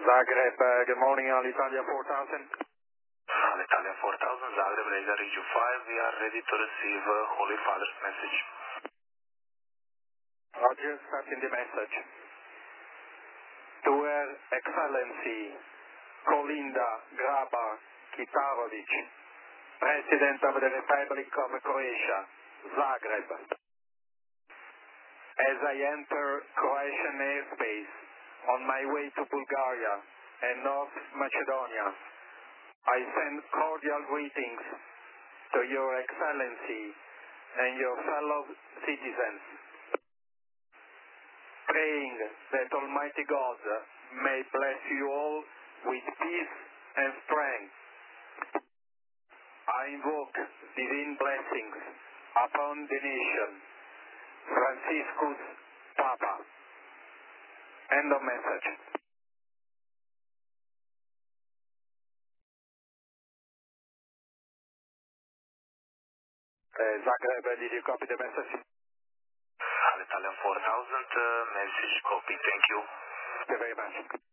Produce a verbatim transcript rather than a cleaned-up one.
Zagreb, uh, good morning, Alitalia four thousand. Alitalia four thousand, Zagreb, Radar Region five. We are ready to receive uh, Holy Father's message. Roger, starting the message. To Her Excellency Kolinda Grabar Kitarovic, President of the Republic of Croatia, Zagreb. As I enter Croatian airspace on my way to Bulgaria and North Macedonia, I send cordial greetings to Your Excellency and your fellow citizens, praying that Almighty God may bless you all with peace and strength. I invoke divine blessings upon the nation. Franciscus Papa. End of message. Uh, Zagreb, did you copy the message? Alitalia four thousand, uh, message copy. Thank you. Thank you very much.